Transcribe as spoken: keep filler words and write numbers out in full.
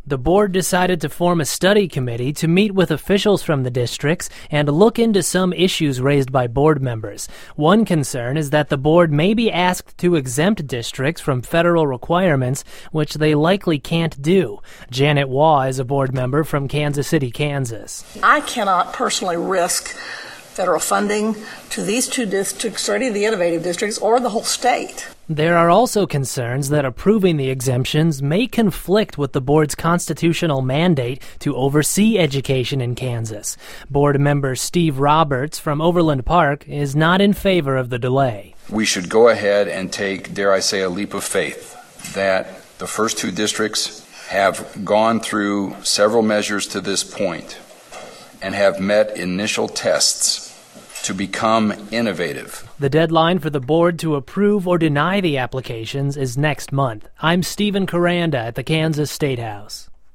The board decided to form a study committee to meet with officials from the districts and look into some issues raised by board members. One concern is that the board may be asked to exempt districts from federal requirements, which they likely can't do. Janet Waugh is a board member from Kansas City, Kansas. I cannot personally risk federal funding to these two districts, or any of the innovative districts, or the whole state. There are also concerns that approving the exemptions may conflict with the board's constitutional mandate to oversee education in Kansas. Board member Steve Roberts from Overland Park is not in favor of the delay. We should go ahead and take, dare I say, a leap of faith that the first two districts have gone through several measures to this point and have met initial tests to become innovative. The deadline for the board to approve or deny the applications is next month. I'm Stephen Caranda at the Kansas State House.